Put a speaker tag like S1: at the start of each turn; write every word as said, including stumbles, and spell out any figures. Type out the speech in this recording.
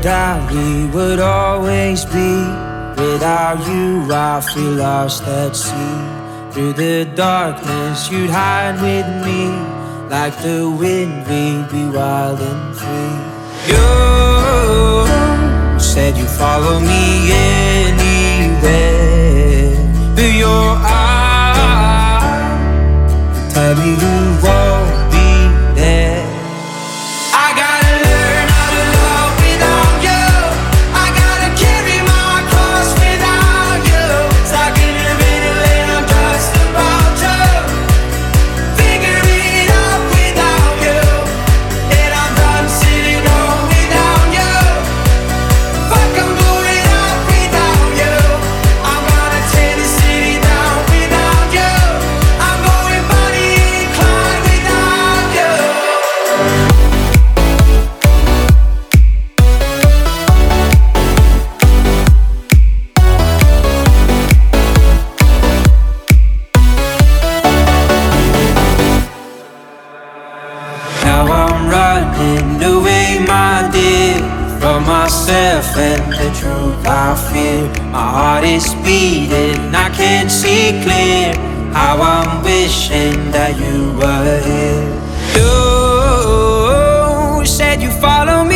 S1: doubt we would always be. Without you I feel lost at sea. Through the darkness you'd hide with me. Like the wind we'd be wild and free. You said you'd follow me anywhere, but your eyes tell me you won't be there. I gotta learn how to love without you. I gotta carry my cross without you. Stuck in a middle and I'm just about to figure it out without you. And I'm done sitting home without you. Fuck, I'm going out without you. I'm gonna tear the city down without you. I'm going Bonnie and Clyde without you. Now I'm running away, my dear, from myself and the truth I fear. My heart is beating, I can't see clear. How I'm wishing that you were here. You said you follow me